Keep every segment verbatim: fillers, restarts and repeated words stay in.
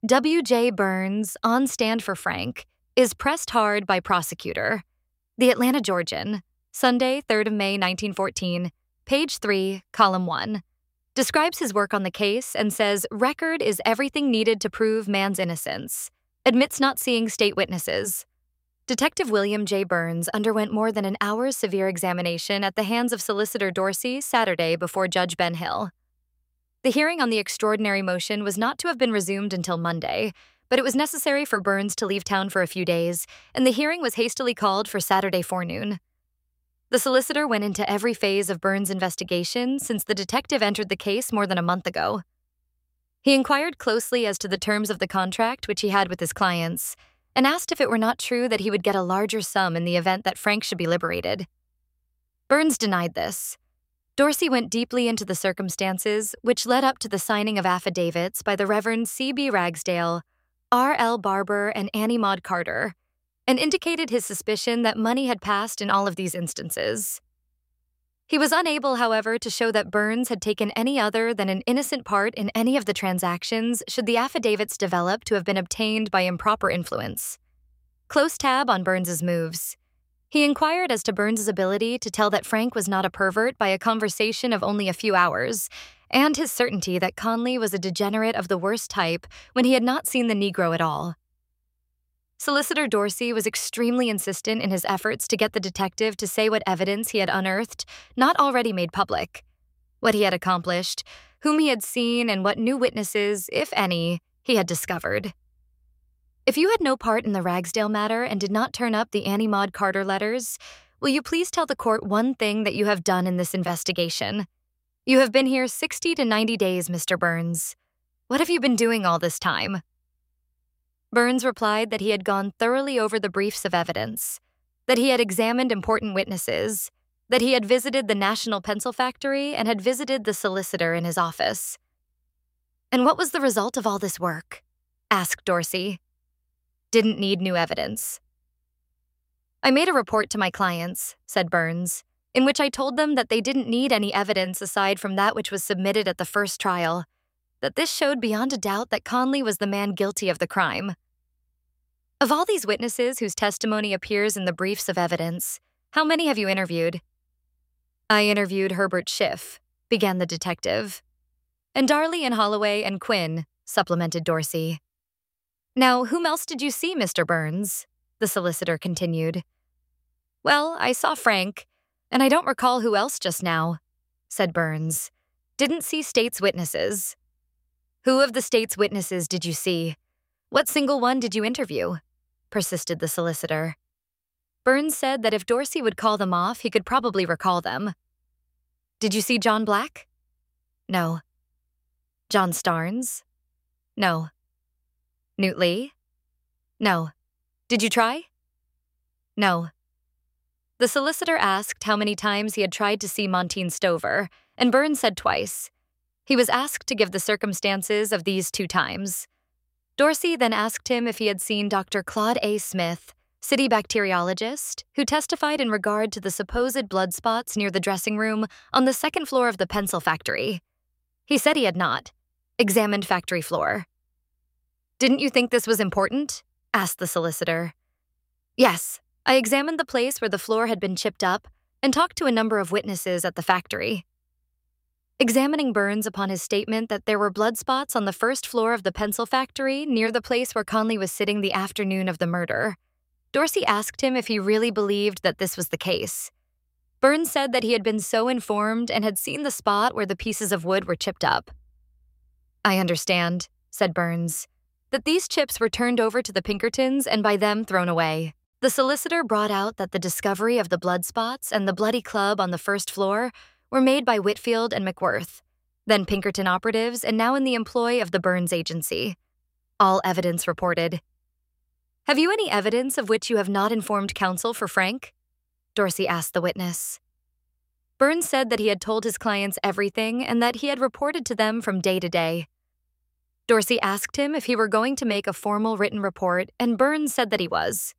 W J. Burns, on stand for Frank, is pressed hard by prosecutor. The Atlanta Georgian, Sunday, third of May, nineteen fourteen, page three, column one, describes his work on the case and says record is everything needed to prove man's innocence. Admits not seeing state witnesses. Detective William J. Burns underwent more than an hour's severe examination at the hands of Solicitor Dorsey Saturday before Judge Ben Hill. The hearing on the extraordinary motion was not to have been resumed until Monday, but it was necessary for Burns to leave town for a few days, and the hearing was hastily called for Saturday forenoon. The solicitor went into every phase of Burns' investigation since the detective entered the case more than a month ago. He inquired closely as to the terms of the contract which he had with his clients, and asked if it were not true that he would get a larger sum in the event that Frank should be liberated. Burns denied this. Dorsey went deeply into the circumstances which led up to the signing of affidavits by the Reverend C B Ragsdale, R L Barber, and Annie Maud Carter, and indicated his suspicion that money had passed in all of these instances. He was unable, however, to show that Burns had taken any other than an innocent part in any of the transactions should the affidavits develop to have been obtained by improper influence. Close tab on Burns's moves. He inquired as to Burns's ability to tell that Frank was not a pervert by a conversation of only a few hours, and his certainty that Conley was a degenerate of the worst type when he had not seen the Negro at all. Solicitor Dorsey was extremely insistent in his efforts to get the detective to say what evidence he had unearthed, not already made public, what he had accomplished, whom he had seen, and what new witnesses, if any, he had discovered. If you had no part in the Ragsdale matter and did not turn up the Annie Maud Carter letters, will you please tell the court one thing that you have done in this investigation? You have been here sixty to ninety days, Mister Burns. What have you been doing all this time? Burns replied that he had gone thoroughly over the briefs of evidence, that he had examined important witnesses, that he had visited the National Pencil Factory and had visited the solicitor in his office. And what was the result of all this work? Asked Dorsey. Didn't need new evidence. I made a report to my clients, said Burns, in which I told them that they didn't need any evidence aside from that which was submitted at the first trial, that this showed beyond a doubt that Conley was the man guilty of the crime. Of all these witnesses whose testimony appears in the briefs of evidence, how many have you interviewed? I interviewed Herbert Schiff, began the detective. And Darley and Holloway and Quinn, supplemented Dorsey. Now, whom else did you see, Mister Burns? The solicitor continued. Well, I saw Frank, and I don't recall who else just now, said Burns. Didn't see state's witnesses. Who of the state's witnesses did you see? What single one did you interview? Persisted the solicitor. Burns said that if Dorsey would call them off, he could probably recall them. Did you see John Black? No. John Starnes? No. Newt Lee? No. Did you try? No. The solicitor asked how many times he had tried to see Montine Stover, and Burns said twice. He was asked to give the circumstances of these two times. Dorsey then asked him if he had seen Doctor Claude A. Smith, city bacteriologist, who testified in regard to the supposed blood spots near the dressing room on the second floor of the pencil factory. He said he had not. Examined factory floor. Didn't you think this was important? Asked the solicitor. Yes, I examined the place where the floor had been chipped up and talked to a number of witnesses at the factory. Examining Burns upon his statement that there were blood spots on the first floor of the pencil factory near the place where Conley was sitting the afternoon of the murder, Dorsey asked him if he really believed that this was the case. Burns said that he had been so informed and had seen the spot where the pieces of wood were chipped up. I understand, said Burns, that these chips were turned over to the Pinkertons and by them thrown away. The solicitor brought out that the discovery of the blood spots and the bloody club on the first floor were made by Whitfield and McWhirth, then Pinkerton operatives and now in the employ of the Burns agency. All evidence reported. Have you any evidence of which you have not informed counsel for Frank? Dorsey asked the witness. Burns said that he had told his clients everything and that he had reported to them from day to day. Dorsey asked him if he were going to make a formal written report, and Burns said that he was.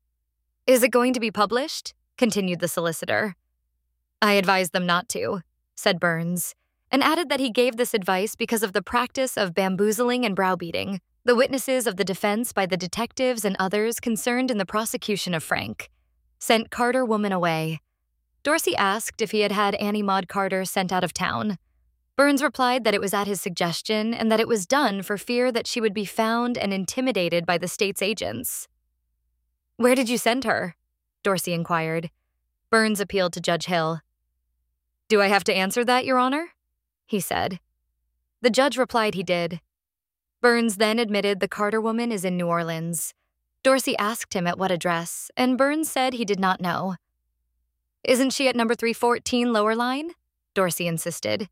Is it going to be published? Continued the solicitor. I advised them not to, said Burns, and added that he gave this advice because of the practice of bamboozling and browbeating, The witnesses of the defense by the detectives and others concerned in the prosecution of Frank sent Carter woman away. Dorsey asked if he had had Annie Maud Carter sent out of town. Burns replied that it was at his suggestion and that it was done for fear that she would be found and intimidated by the state's agents. "Where did you send her?" Dorsey inquired. Burns appealed to Judge Hill. "Do I have to answer that, Your Honor?" he said. The judge replied he did. Burns then admitted the Carter woman is in New Orleans. Dorsey asked him at what address, and Burns said he did not know. "Isn't she at number three fourteen Lower Line?" Dorsey insisted.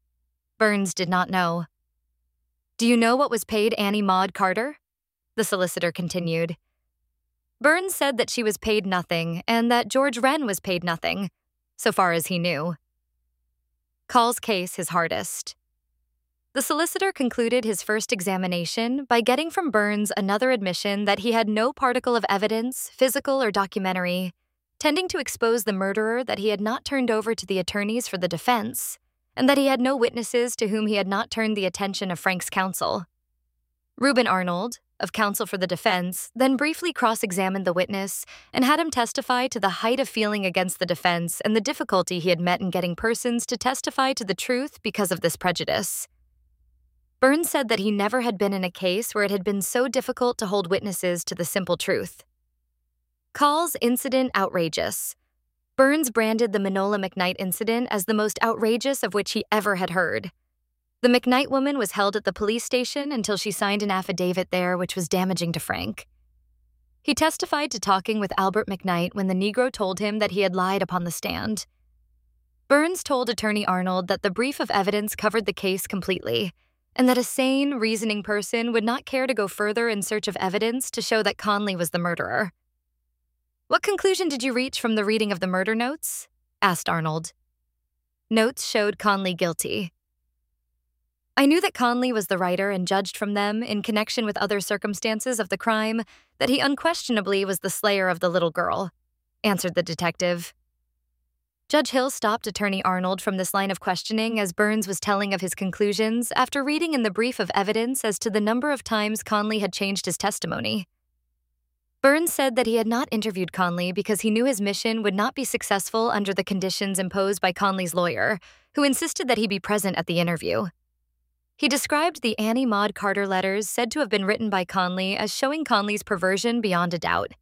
Burns did not know. "Do you know what was paid Annie Maud Carter?" the solicitor continued. Burns said that she was paid nothing and that George Wren was paid nothing, so far as he knew. Call's case his hardest. The solicitor concluded his first examination by getting from Burns another admission that he had no particle of evidence, physical or documentary, tending to expose the murderer that he had not turned over to the attorneys for the defense, and that he had no witnesses to whom he had not turned the attention of Frank's counsel. Reuben Arnold, of counsel for the defense, then briefly cross-examined the witness and had him testify to the height of feeling against the defense and the difficulty he had met in getting persons to testify to the truth because of this prejudice. Burns said that he never had been in a case where it had been so difficult to hold witnesses to the simple truth. Call's incident outrageous. Burns branded the Manola McKnight incident as the most outrageous of which he ever had heard. The McKnight woman was held at the police station until she signed an affidavit there which was damaging to Frank. He testified to talking with Albert McKnight when the Negro told him that he had lied upon the stand. Burns told Attorney Arnold that the brief of evidence covered the case completely, and that a sane, reasoning person would not care to go further in search of evidence to show that Conley was the murderer. "What conclusion did you reach from the reading of the murder notes?" asked Arnold. Notes showed Conley guilty. "I knew that Conley was the writer and judged from them, in connection with other circumstances of the crime, that he unquestionably was the slayer of the little girl," answered the detective. Judge Hill stopped Attorney Arnold from this line of questioning as Burns was telling of his conclusions after reading in the brief of evidence as to the number of times Conley had changed his testimony. Burns said that he had not interviewed Conley because he knew his mission would not be successful under the conditions imposed by Conley's lawyer, who insisted that he be present at the interview. He described the Annie Maud Carter letters said to have been written by Conley as showing Conley's perversion beyond a doubt.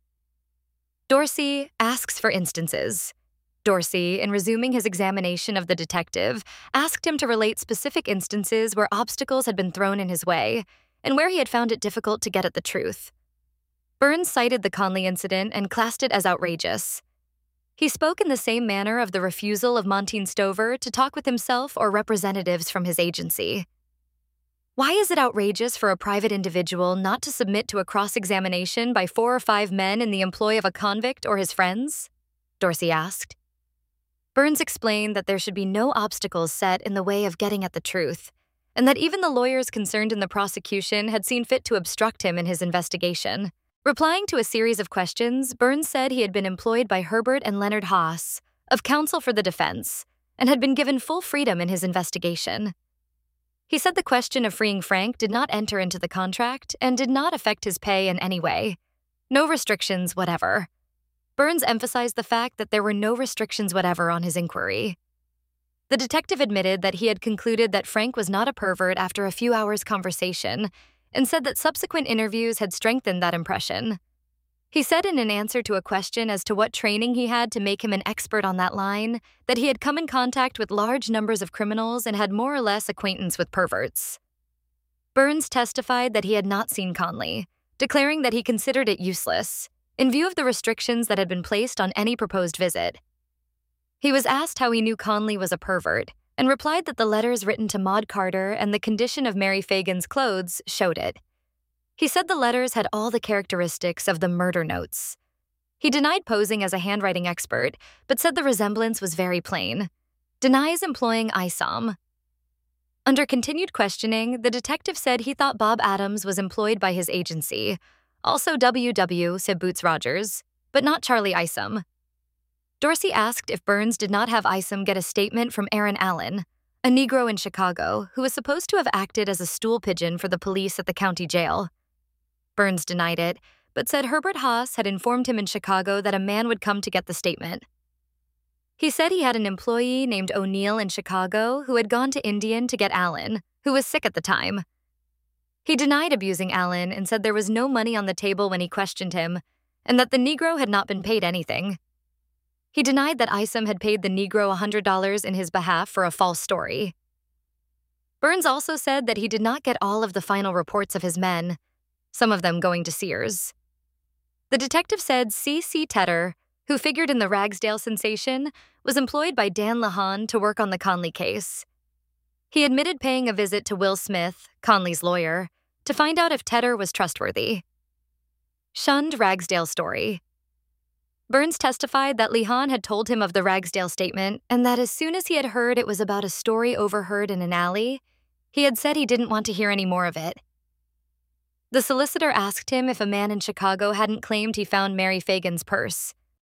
Dorsey asks for instances. Dorsey, in resuming his examination of the detective, asked him to relate specific instances where obstacles had been thrown in his way and where he had found it difficult to get at the truth. Burns cited the Conley incident and classed it as outrageous. He spoke in the same manner of the refusal of Montine Stover to talk with himself or representatives from his agency. "Why is it outrageous for a private individual not to submit to a cross-examination by four or five men in the employ of a convict or his friends?" Dorsey asked. Burns explained that there should be no obstacles set in the way of getting at the truth, and that even the lawyers concerned in the prosecution had seen fit to obstruct him in his investigation. Replying to a series of questions, Burns said he had been employed by Herbert and Leonard Haas, of counsel for the defense, and had been given full freedom in his investigation. He said the question of freeing Frank did not enter into the contract and did not affect his pay in any way. No restrictions whatever. Burns emphasized the fact that there were no restrictions whatever on his inquiry. The detective admitted that he had concluded that Frank was not a pervert after a few hours' conversation, and said that subsequent interviews had strengthened that impression. He said in an answer to a question as to what training he had to make him an expert on that line, that he had come in contact with large numbers of criminals and had more or less acquaintance with perverts. Burns testified that he had not seen Conley, declaring that he considered it useless, in view of the restrictions that had been placed on any proposed visit. He was asked how he knew Conley was a pervert, and replied that the letters written to Maud Carter and the condition of Mary Fagan's clothes showed it. He said the letters had all the characteristics of the murder notes. He denied posing as a handwriting expert, but said the resemblance was very plain. Denies employing I S O M. Under continued questioning, the detective said he thought Bob Adams was employed by his agency. Also W W, said Boots Rogers, but not Charlie Isom. Dorsey asked if Burns did not have Isom get a statement from Aaron Allen, a Negro in Chicago who was supposed to have acted as a stool pigeon for the police at the county jail. Burns denied it, but said Herbert Haas had informed him in Chicago that a man would come to get the statement. He said he had an employee named O'Neill in Chicago who had gone to Indian to get Allen, who was sick at the time. He denied abusing Allen and said there was no money on the table when he questioned him, and that the Negro had not been paid anything. He denied that Isom had paid the Negro one hundred dollars in his behalf for a false story. Burns also said that he did not get all of the final reports of his men, some of them going to Sears. The detective said C C Tedder, who figured in the Ragsdale sensation, was employed by Dan Lahan to work on the Conley case. He admitted paying a visit to Will Smith, Conley's lawyer, to find out if Tedder was trustworthy. Shunned Ragsdale story. Burns testified that Lahan had told him of the Ragsdale statement and that as soon as he had heard it was about a story overheard in an alley, he had said he didn't want to hear any more of it. The solicitor asked him if a man in Chicago hadn't claimed he found Mary Fagan's purse.